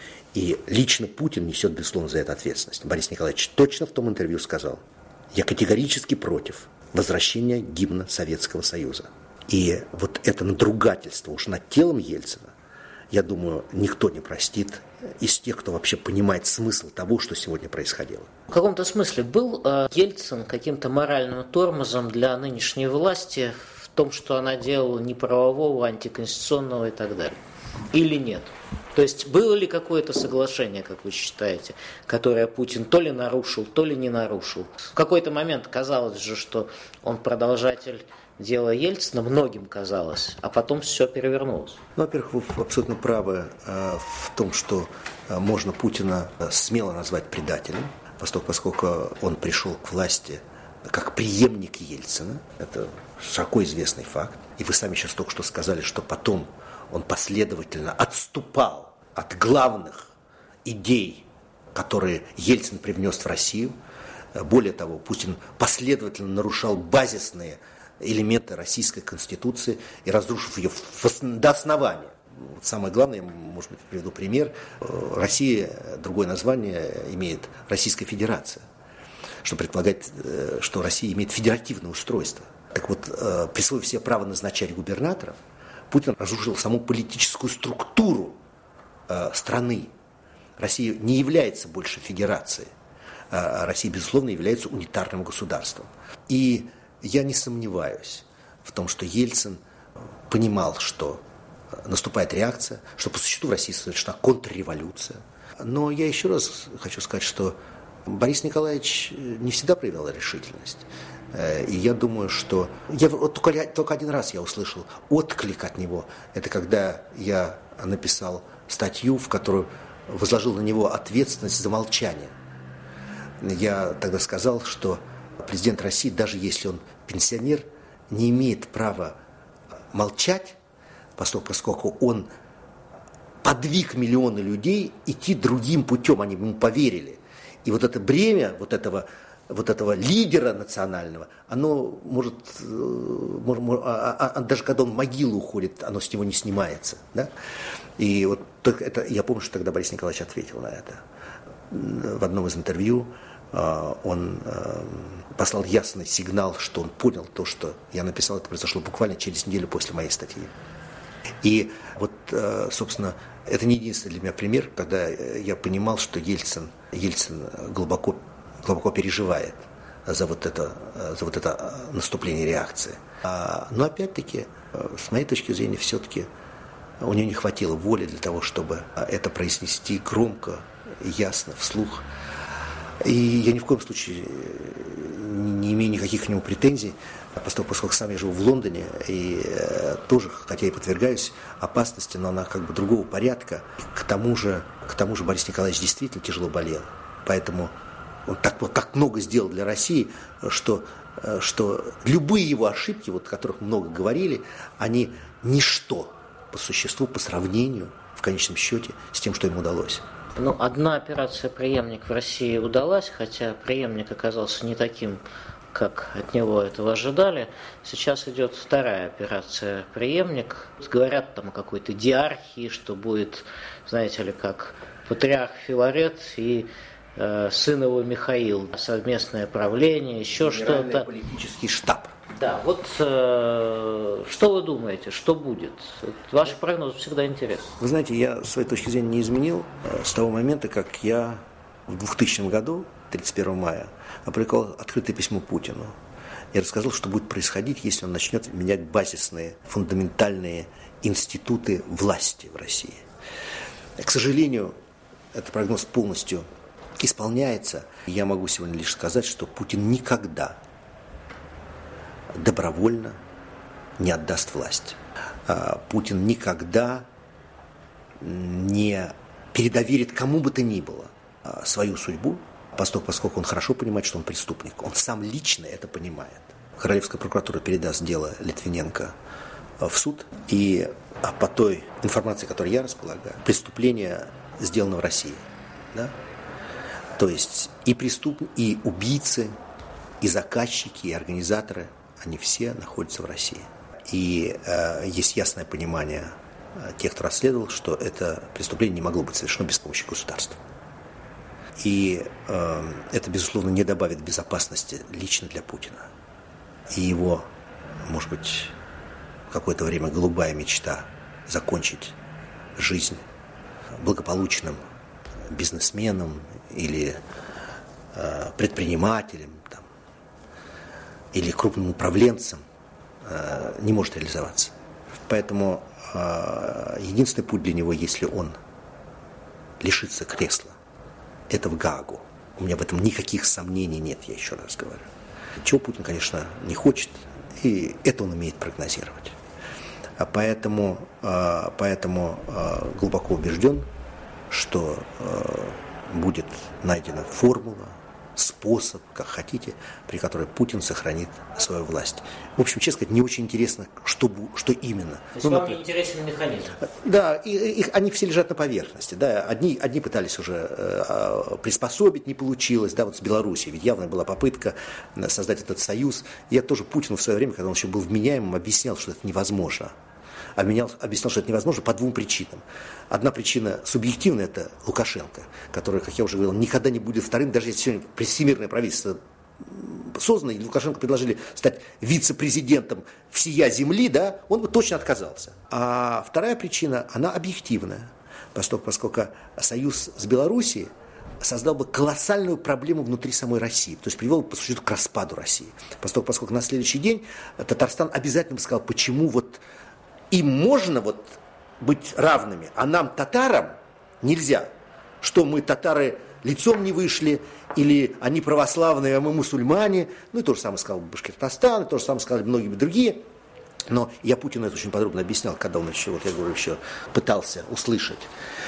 Speaker 2: И лично Путин несет, безусловно, за это ответственность. Борис Николаевич точно в том интервью сказал: я категорически против возвращения гимна Советского Союза. И вот это надругательство уж над телом Ельцина, я думаю, никто не простит из тех, кто вообще понимает смысл того, что сегодня происходило.
Speaker 3: В каком-то смысле был э, Ельцин каким-то моральным тормозом для нынешней власти в том, что она делала неправового, антиконституционного и так далее? Или нет? То есть было ли какое-то соглашение, как вы считаете, которое Путин то ли нарушил, то ли не нарушил? В какой-то момент казалось же, что он продолжатель дела Ельцина, многим казалось, а потом все перевернулось.
Speaker 2: Ну, во-первых, вы абсолютно правы э, в том, что э, можно Путина э, смело назвать предателем, поскольку, поскольку он пришел к власти как преемник Ельцина. Это широко известный факт. И вы сами сейчас только что сказали, что потом он последовательно отступал от главных идей, которые Ельцин привнес в Россию. Более того, Путин последовательно нарушал базисные элементы Российской Конституции и разрушив ее до основания. Самое главное, может быть, приведу пример. Россия, другое название имеет Российская Федерация, что предполагает, что Россия имеет федеративное устройство. Так вот, присвоив себе право назначать губернаторов, Путин разрушил саму политическую структуру страны. Россия не является больше федерацией. Россия, безусловно, является унитарным государством. И я не сомневаюсь в том, что Ельцин понимал, что наступает реакция, что по существу в России совершена контрреволюция. Но я еще раз хочу сказать, что Борис Николаевич не всегда проявлял решительность. И я думаю, что... Я, вот только, только один раз я услышал отклик от него. Это когда я написал статью, в которую возложил на него ответственность за молчание. Я тогда сказал, что президент России, даже если он пенсионер, не имеет права молчать, поскольку он подвиг миллионы людей идти другим путем, они ему поверили. И вот это бремя вот этого, вот этого лидера национального, оно может, может, может а, а, даже когда он в могилу уходит, оно с него не снимается. Да? И вот только это, я помню, что тогда Борис Николаевич ответил на это. В одном из интервью он послал ясный сигнал, что он понял то, что я написал. Это произошло буквально через неделю после моей статьи. И вот, собственно, это не единственный для меня пример, когда я понимал, что Ельцин, Ельцин глубоко, глубоко переживает за вот, это, за вот это наступление реакции. Но опять-таки, с моей точки зрения, все-таки у него не хватило воли для того, чтобы это произнести громко, ясно, вслух. И я ни в коем случае не, не имею никаких к нему претензий, поскольку, поскольку сам я живу в Лондоне, и э, тоже, хотя и подвергаюсь опасности, но она как бы другого порядка. К тому же, к тому же Борис Николаевич действительно тяжело болел, поэтому он так, вот, так много сделал для России, что, э, что любые его ошибки, вот, о которых много говорили, они ничто по существу, по сравнению, в конечном счете, с тем, что ему удалось.
Speaker 3: Ну, одна операция «Преемник» в России удалась, хотя преемник оказался не таким, как от него этого ожидали. Сейчас идет вторая операция «Преемник». Говорят там о какой-то диархии, что будет, знаете ли, как патриарх Филарет и э, сын его Михаил. Совместное правление, еще что-то.
Speaker 2: Политический штаб.
Speaker 3: Да, вот э, что вы думаете, что будет? Ваш прогноз всегда интересен.
Speaker 2: Вы знаете, я своей точки зрения не изменил с того момента, как я в двухтысячном году, тридцать первого мая, опубликовал открытое письмо Путину. Я рассказал, что будет происходить, если он начнет менять базисные, фундаментальные институты власти в России. К сожалению, этот прогноз полностью исполняется. Я могу сегодня лишь сказать, что Путин никогда добровольно не отдаст власть. Путин никогда не передоверит кому бы то ни было свою судьбу, поскольку, поскольку он хорошо понимает, что он преступник. Он сам лично это понимает. Королевская прокуратура передаст дело Литвиненко в суд, и по той информации, которой я располагаю, преступление сделано в России. Да? То есть и преступники, и убийцы, и заказчики, и организаторы, они все находятся в России. И э, есть ясное понимание э, тех, кто расследовал, что это преступление не могло быть совершено без помощи государства. И э, это, безусловно, не добавит безопасности лично для Путина. И его, может быть, какое-то время голубая мечта закончить жизнь благополучным бизнесменом или э, предпринимателем, там, или крупным управленцем э, не может реализоваться. Поэтому э, единственный путь для него, если он лишится кресла, это в Гаагу. У меня в этом никаких сомнений нет, я еще раз говорю. Чего Путин, конечно, не хочет, и это он умеет прогнозировать. А поэтому, э, поэтому э, глубоко убежден, что э, будет найдена формула, способ, как хотите, при которой Путин сохранит свою власть. В общем, честно сказать, не очень интересно, что, что именно.
Speaker 3: То есть ну, вам например, не интересен механизм?
Speaker 2: Да, и, и, они все лежат на поверхности. Да. Одни, одни пытались уже э, приспособить, не получилось. Да, вот с Белоруссией, ведь явно была попытка создать этот союз. Я тоже Путину в свое время, когда он еще был вменяемым, объяснял, что это невозможно. Объяснял, объяснял, что это невозможно по двум причинам. Одна причина субъективная – это Лукашенко, который, как я уже говорил, никогда не будет вторым, даже если сегодня всемирное правительство создано, и Лукашенко предложили стать вице-президентом всея земли, да, он бы точно отказался. А вторая причина, она объективная, поскольку, поскольку союз с Белоруссией создал бы колоссальную проблему внутри самой России, то есть привел бы, по сути, к распаду России. Поскольку, поскольку на следующий день Татарстан обязательно бы сказал, почему вот им можно вот быть равными, а нам, татарам, нельзя. Что мы, татары, лицом не вышли, или они православные, а мы мусульмане. Ну и то же самое сказал Башкортостан, и то же самое сказали многие другие. Но я Путину это очень подробно объяснял, когда он еще, вот я говорю, еще пытался услышать.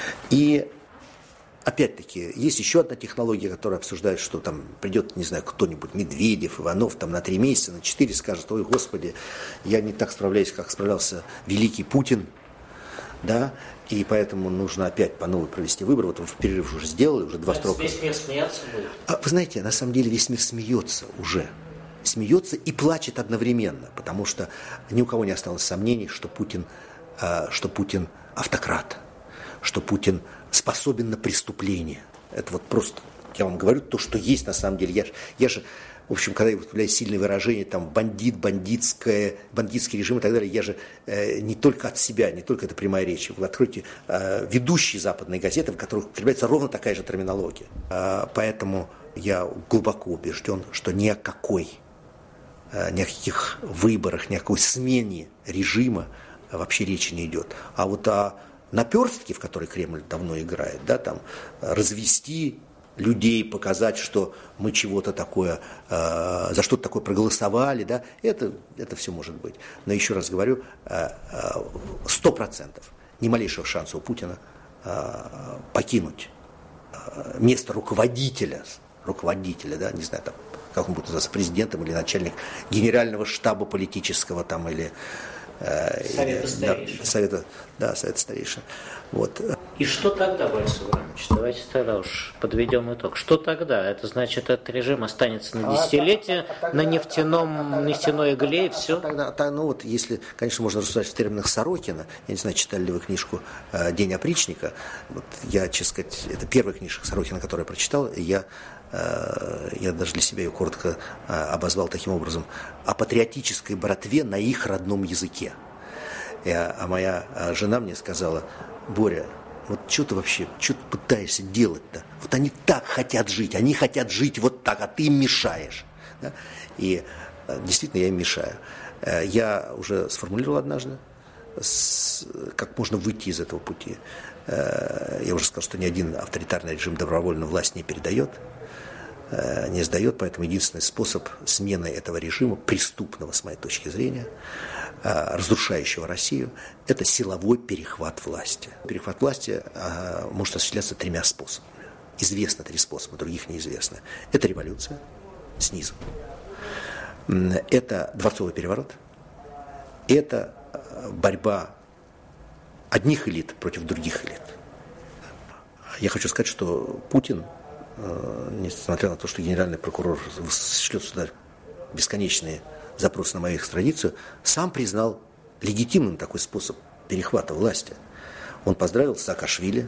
Speaker 2: И опять-таки, есть еще одна технология, которая обсуждает, что там придет, не знаю, кто-нибудь, Медведев, Иванов, там на три месяца, на четыре скажет, ой, Господи, я не так справляюсь, как справлялся великий Путин, да, и поэтому нужно опять по новой провести выборы. Вот в перерыв уже сделали, уже два срока.
Speaker 3: Весь мир смеяться будет?
Speaker 2: А, вы знаете, на самом деле весь мир смеется уже. Смеется и плачет одновременно, потому что ни у кого не осталось сомнений, что Путин, что Путин автократ, что Путин способен на преступление. Это вот просто, я вам говорю, то, что есть на самом деле. Я же, я же в общем, когда я употребляю сильные выражения, там, бандит, бандитское, бандитский режим и так далее, я же э, не только от себя, не только это прямая речь. Вы откроете э, ведущие западные газеты, в которых употребляется ровно такая же терминология. Э, поэтому я глубоко убежден, что ни о какой, э, ни о каких выборах, ни о какой смене режима вообще речи не идет. А вот о наперстке, в которой Кремль давно играет, да, там, развести людей, показать, что мы чего-то такое, э, за что-то такое проголосовали, да, это, это все может быть. Но еще раз говорю, сто процентов ни малейшего шанса у Путина э, покинуть э, место руководителя, руководителя, да, не знаю, там, как он будет называться, президентом или начальник генерального штаба политического там, или
Speaker 3: Совета старейшин.
Speaker 2: Да, совета, да, совета старейшин. Вот.
Speaker 3: И что тогда, Борис Иванович? Давайте тогда уж подведем итог. Что тогда? Это значит, этот режим останется на десятилетие, а, а, на нефтяном, а, нефтяной игле и все?
Speaker 2: Тогда, тогда, ну вот, если, конечно, можно рассуждать в терминах Сорокина, я не знаю, читали ли вы книжку «День опричника». Вот я, честно сказать, это первая книжка Сорокина, которую я прочитал, и я я даже для себя ее коротко обозвал таким образом: о патриотической братве на их родном языке. Я, а моя жена мне сказала: Боря, вот что ты вообще, что ты пытаешься делать-то? Вот они так хотят жить, они хотят жить вот так, а ты им мешаешь. Да? И действительно я им мешаю. Я уже сформулировал однажды, как можно выйти из этого пути. Я уже сказал, что ни один авторитарный режим добровольно власть не передает, не сдает, поэтому единственный способ смены этого режима, преступного с моей точки зрения, разрушающего Россию, это силовой перехват власти. Перехват власти может осуществляться тремя способами. Известно три способа, других неизвестно. Это революция снизу, это дворцовый переворот, это борьба одних элит против других элит. Я хочу сказать, что Путин, несмотря на то, что генеральный прокурор шлет сюда бесконечные запросы на мою экстрадицию, сам признал легитимным такой способ перехвата власти. Он поздравил Саакашвили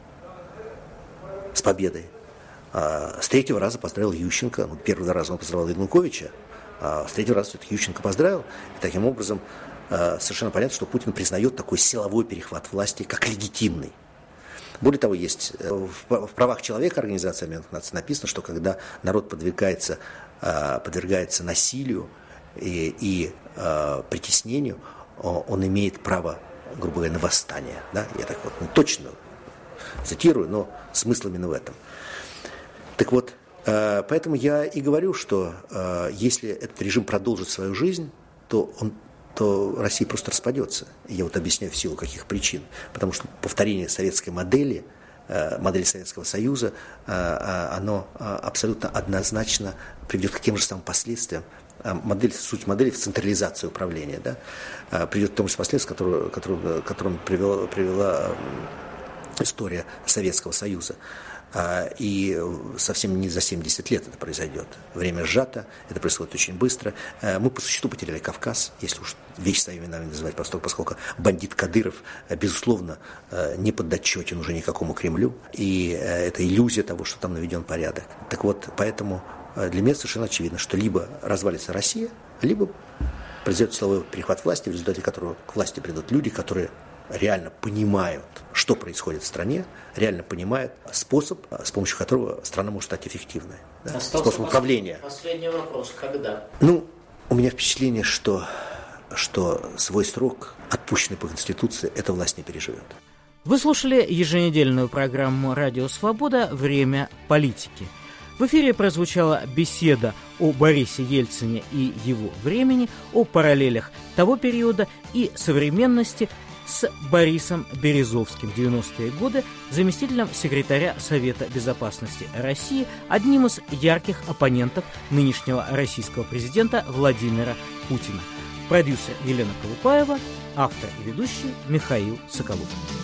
Speaker 2: с победой. А с третьего раза поздравил Ющенко. Ну, первый раз он поздравил Януковича, а с третьего раза все-таки Ющенко поздравил. И таким образом совершенно понятно, что Путин признает такой силовой перехват власти как легитимный. Более того, есть в правах человека Организации Объединенных Наций написано, что когда народ подвергается, подвергается насилию и, и притеснению, он имеет право, грубо говоря, на восстание. Да? Я так вот не точно цитирую, но смысл именно в этом. Так вот, поэтому я и говорю, что если этот режим продолжит свою жизнь, то он то Россия просто распадется. Я вот объясняю в силу каких причин. Потому что повторение советской модели, модели Советского Союза, оно абсолютно однозначно приведет к тем же самым последствиям. Модель, суть модели в централизации управления, да, приведет к тому же последствиям, которым, которым, которым привела, привела история Советского Союза. И совсем не за семьдесят лет это произойдет. Время сжато, это происходит очень быстро. Мы по существу потеряли Кавказ, если уж вещи своими именами называть, поскольку бандит Кадыров, безусловно, не подотчетен уже никакому Кремлю. И это иллюзия того, что там наведен порядок. Так вот, поэтому для меня совершенно очевидно, что либо развалится Россия, либо произойдет силовой перехват власти, в результате которого к власти придут люди, которые реально понимают, что происходит в стране, реально понимают способ, с помощью которого страна может стать эффективной. Да? Способ управления.
Speaker 3: Последний вопрос. Когда?
Speaker 2: Ну, у меня впечатление, что, что свой срок, отпущенный по Конституции, эта власть не переживет.
Speaker 1: Вы слушали еженедельную программу «Радио Свобода. Время политики». В эфире прозвучала беседа о Борисе Ельцине и его времени, о параллелях того периода и современности с Борисом Березовским в девяностые годы, заместителем секретаря Совета Безопасности России, одним из ярких оппонентов нынешнего российского президента Владимира Путина. Продюсер Елена Колупаева, автор и ведущий Михаил Соколов.